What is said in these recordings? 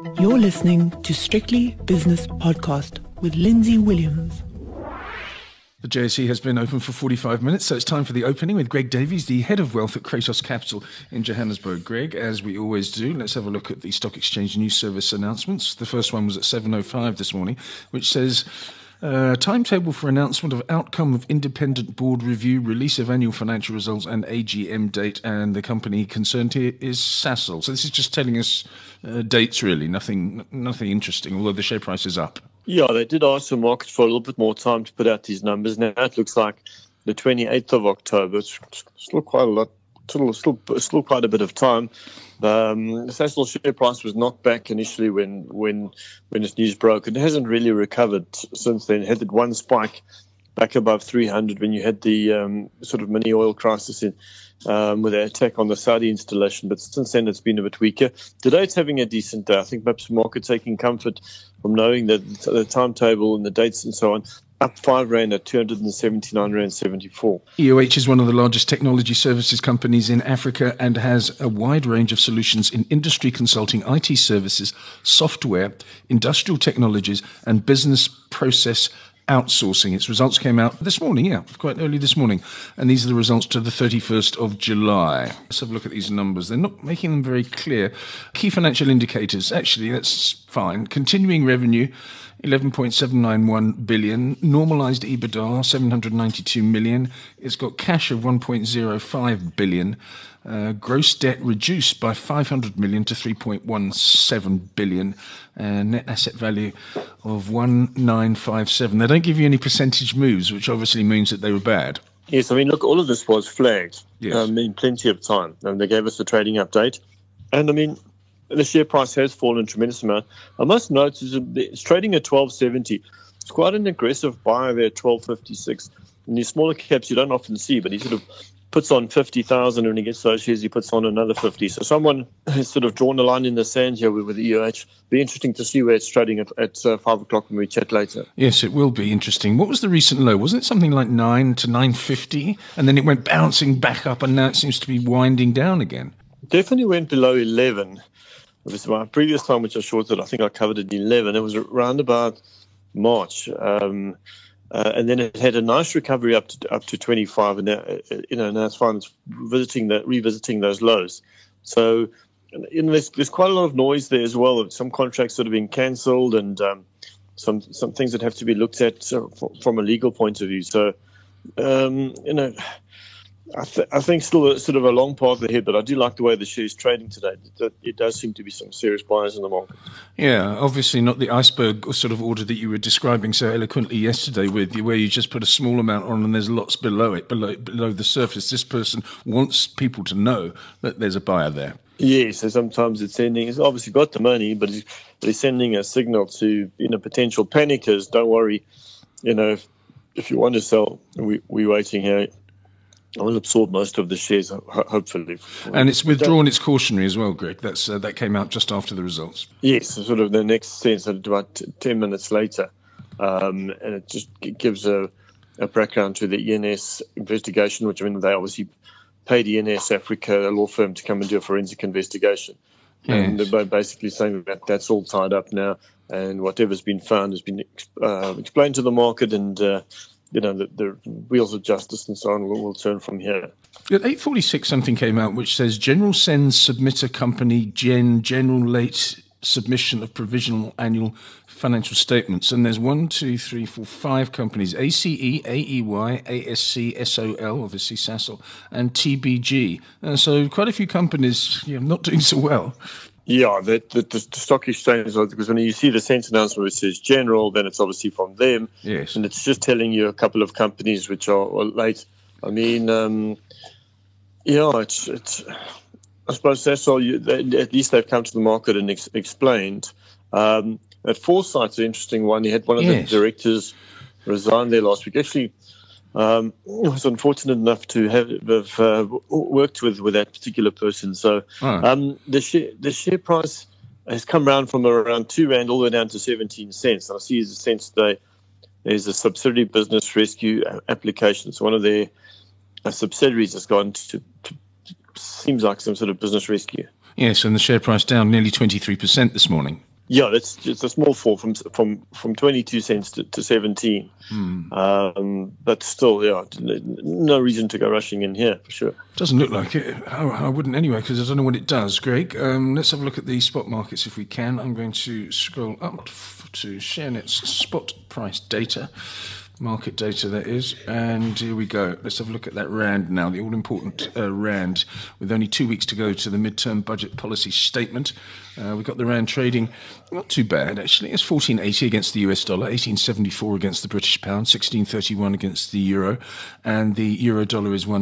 You're listening to Strictly Business Podcast with Lindsay Williams. The JSE has been open for 45 minutes, so it's time for the opening with Greg Davies, the Head of Wealth at Kratos Capital in Johannesburg. Greg, as we always do, let's have a look at the Stock Exchange News Service announcements. The first one was at 7:05 this morning, which says, timetable for announcement of outcome of independent board review, release of annual financial results and AGM date, and the company concerned here is Sasol. So this is just telling us dates really, nothing interesting, although the share price is up. Yeah, they did ask the market for a little bit more time to put out these numbers. Now it looks like the 28th of October. It's still quite a lot, still quite a bit of time. Sasol share price was knocked back initially when this news broke. It hasn't really recovered since then. It had that one spike back above 300 when you had the sort of mini oil crisis with the attack on the Saudi installation. But since then, it's been a bit weaker. Today, it's having a decent day. I think perhaps the market taking comfort from knowing that the timetable and the dates and so on, up 5 Rand at 279 Rand 74. EOH is one of the largest technology services companies in Africa and has a wide range of solutions in industry consulting, IT services, software, industrial technologies, and business process outsourcing. Its results came out this morning, quite early this morning. And these are the results to the 31st of July. Let's have a look at these numbers. They're not making them very clear. Key financial indicators, actually, that's fine. Continuing revenue, 11.791 billion. Normalized EBITDA, 792 million. It's got cash of 1.05 billion. Gross debt reduced by 500 million to 3.17 billion. Net asset value of 1957. They don't give you any percentage moves, which obviously means that they were bad. Yes, I mean, look, all of this was flagged Yes. in plenty of time. They gave us the trading update. And, I mean, the share price has fallen a tremendous amount. I must note it's trading at 12.70. It's quite an aggressive buy there at 12.56. In these smaller caps, you don't often see, but he sort of puts on 50,000, and when he gets those shares, he puts on another 50. So someone has sort of drawn a line in the sand here with the EOH. Be interesting to see where it's trading at 5 o'clock when we chat later. Yes, it will be interesting. What was the recent low? Wasn't it something like 9 to 950? And then it went bouncing back up, and now it seems to be winding down again. Definitely went below 11. It was my previous time, which I shorted. I think I covered it in 11. It was around about March. And then it had a nice recovery up to 25, and now, now it's fine. It's revisiting those lows. So, there's quite a lot of noise there as well. Some contracts that have been cancelled, and some things that have to be looked at from a legal point of view. So, I think still sort of a long path ahead, but I do like the way the share is trading today. It does seem to be some serious buyers in the market. Yeah, obviously not the iceberg sort of order that you were describing so eloquently yesterday, where you just put a small amount on and there's lots below it, below the surface. This person wants people to know that there's a buyer there. Yes, so sometimes it's obviously got the money, but it's sending a signal to potential panickers. Don't worry, if you want to sell, we're waiting here. I will absorb most of the shares, hopefully. And it's withdrawn its cautionary as well, Greg. That came out just after the results. Yes, sort of the next sense, about 10 minutes later. And it just gives a background to the ENS investigation, which, they obviously paid ENS Africa, a law firm, to come and do a forensic investigation. Yes. And they're basically saying that that's all tied up now, and whatever's been found has been explained to the market, and the wheels of justice and so on will turn from here. At 8:46, something came out which says General Sends submitter company General late submission of provisional annual financial statements. And there's 5 companies: ACE, AEY, ASC, SOL, obviously Sasol, and TBG. So quite a few companies not doing so well. Yeah, the stock exchange, because when you see the SENS announcement which says General, then it's obviously from them. Yes. And it's just telling you a couple of companies which are late. I mean, it's I suppose that's all. At least they've come to the market and explained. At Foresight's an interesting one. He had one of the directors resign there last week. Actually, I was unfortunate enough to have worked with that particular person. So the share price has come around from around 2 Rand all the way down to 17 cents. And I see as a sense today there's a subsidiary business rescue application. So one of their subsidiaries has gone to seems like some sort of business rescue. Yes, and the share price down nearly 23% this morning. Yeah, that's just a small fall from 22 cents to 17. But still, yeah, no reason to go rushing in here for sure. Doesn't look like it. I wouldn't anyway, because I don't know what it does, Greg. Let's have a look at the spot markets if we can. I'm going to scroll up to ShareNet's spot price data. Market data, that is. And here we go. Let's have a look at that Rand now, the all-important Rand, with only 2 weeks to go to the midterm budget policy statement. We've got the Rand trading not too bad, actually. It's 14.80 against the US dollar, 18.74 against the British pound, 16.31 against the euro, and the euro dollar is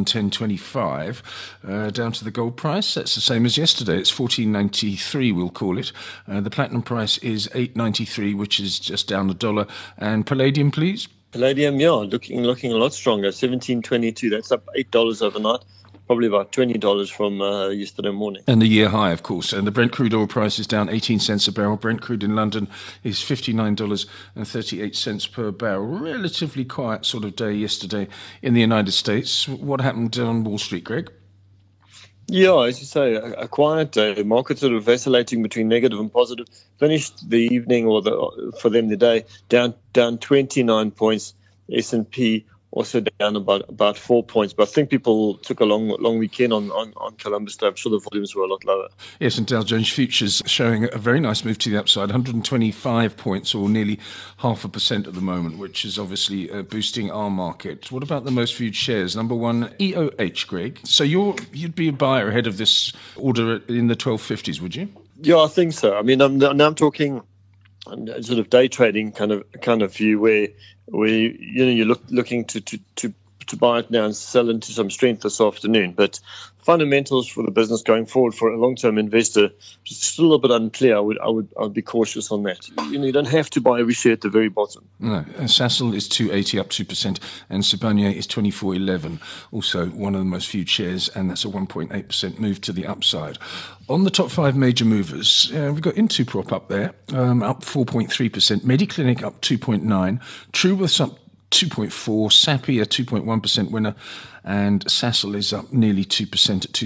110.25. Down to the gold price, that's the same as yesterday. It's 14.93, we'll call it. The platinum price is 8.93, which is just down $1. And palladium, please. Palladium, yeah, looking a lot stronger. 17.22. That's up $8 overnight. Probably about $20 from yesterday morning. And the year high, of course. And the Brent crude oil price is down 18 cents a barrel. Brent crude in London is $59.38 per barrel. Relatively quiet sort of day yesterday in the United States. What happened on Wall Street, Greg? Yeah, as you say, a quiet day. The market sort of vacillating between negative and positive. Finished the evening, for them the day, down 29 points. S&P also down about 4 points. But I think people took a long weekend on Columbus Day. I'm sure the volumes were a lot lower. Yes, and Dow Jones Futures showing a very nice move to the upside, 125 points, or nearly 0.5% at the moment, which is obviously boosting our market. What about the most viewed shares? Number one, EOH, Greg. So you'd be a buyer ahead of this order in the 1250s, would you? Yeah, I think so. I mean, I'm talking sort of day trading kind of view where you're looking to buy it now and sell into some strength this afternoon. But fundamentals for the business going forward for a long-term investor is still a bit unclear. I would be cautious on that. You don't have to buy every share at the very bottom. No, Sasol is 280 up 2%, and Sibanye is 24.11, also one of the most viewed shares, and that's a 1.8% move to the upside. On the top five major movers, we've got Intuprop up there, up 4.3%, Mediclinic up 2.9%, Truworths up 2.4%, Sappi a 2.1% winner, and Sasol is up nearly 2% at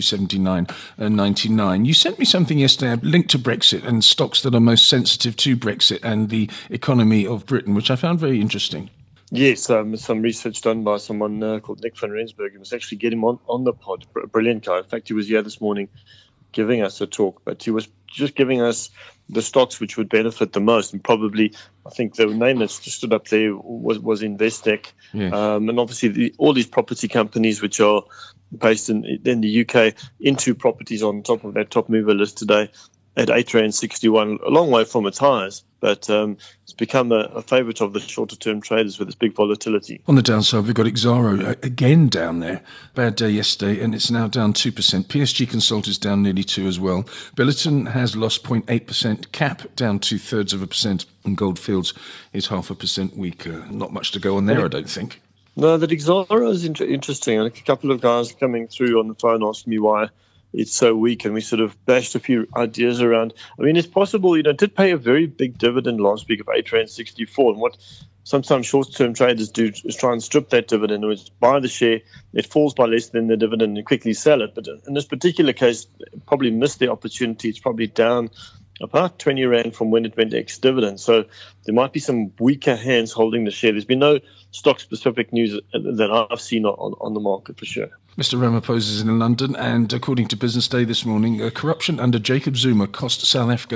279.99. You sent me something yesterday linked to Brexit and stocks that are most sensitive to Brexit and the economy of Britain, which I found very interesting. Yes, some research done by someone called Nick van Rensburg. You must actually get him on the pod. Brilliant guy. In fact, he was here this morning giving us a talk, but he was just giving us the stocks which would benefit the most, and probably I think the name that stood up there was Investec. Yes. And obviously all these property companies which are based in the UK, into properties on top of that top mover list today at R8.61, a long way from its highs, but it's become a favourite of the shorter-term traders with its big volatility. On the downside, we've got Exxaro again down there. Bad day yesterday, and it's now down 2%. PSG Consult is down nearly 2% as well. Billiton has lost 0.8%. CAP down 0.2%, and Goldfields is 0.5% weaker. Not much to go on there, I don't think. No, that Exxaro is interesting. A couple of guys coming through on the phone asking me why it's so weak, and we sort of bashed a few ideas around. I mean, it's possible, it did pay a very big dividend last week of R8.64, and what sometimes short-term traders do is try and strip that dividend, or buy the share, it falls by less than the dividend and quickly sell it. But in this particular case, probably missed the opportunity. It's probably down about 20 Rand from when it went ex-dividend. So there might be some weaker hands holding the share. There's been no stock-specific news that I've seen on the market for sure. Mr. Ramaphosa is in London, and according to Business Day this morning, corruption under Jacob Zuma cost South Africa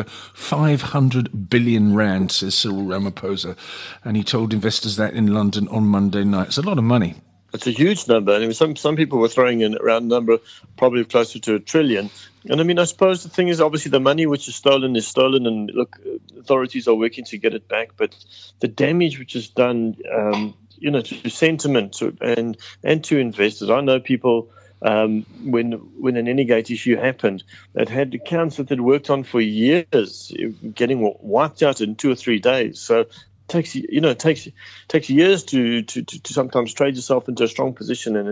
500 billion rand, says Cyril Ramaphosa. And he told investors that in London on Monday night. It's a lot of money. It's a huge number. I mean, some people were throwing in around a number probably closer to $1 trillion. And I mean, I suppose the thing is, obviously, the money which is stolen, and look, authorities are working to get it back. But the damage which is done, to sentiment and to investors. I know people when an Energate issue happened that had accounts that they'd worked on for years, getting wiped out in 2 or 3 days. So takes years to sometimes trade yourself into a strong position, and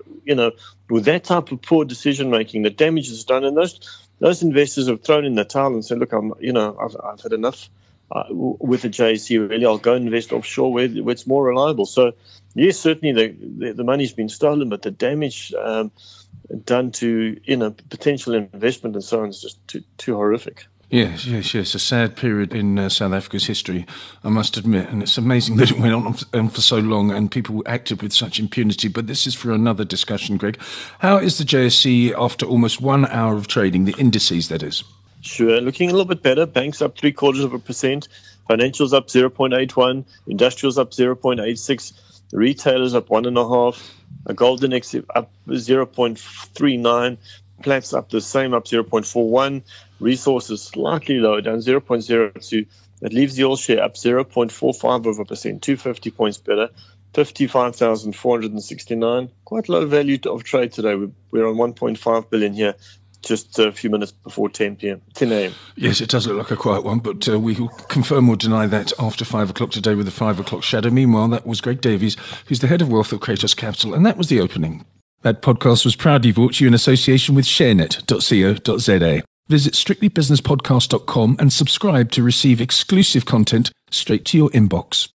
with that type of poor decision making, the damage is done, and those investors have thrown in the towel and said, look, I've had enough with the JSE. Really, I'll go invest offshore where it's more reliable. So yes, certainly the money's been stolen, but the damage done to potential investment and so on is just too horrific. Yes. A sad period in South Africa's history, I must admit. And it's amazing that it went on for so long and people acted with such impunity. But this is for another discussion, Greg. How is the JSE after almost 1 hour of trading, the indices, that is? Sure, looking a little bit better. Banks up 0.75%, financials up 0.81%, industrials up 0.86%, retailers up 1.5%, gold index up 0.39%, Platts up the same, up 0.41%, resources slightly lower, down 0.02%. That leaves the all share up 0.45%, 250 points better, 55,469. Quite low value of trade today. We're on 1.5 billion here, just a few minutes before 10 a.m. Yes, it does look like a quiet one, but we will confirm or deny that after 5 o'clock today with the 5 o'clock shadow. Meanwhile, that was Greg Davies, who's the head of wealth at Kratos Capital, and that was the opening. That podcast was proudly brought to you in association with sharenet.co.za. Visit strictlybusinesspodcast.com and subscribe to receive exclusive content straight to your inbox.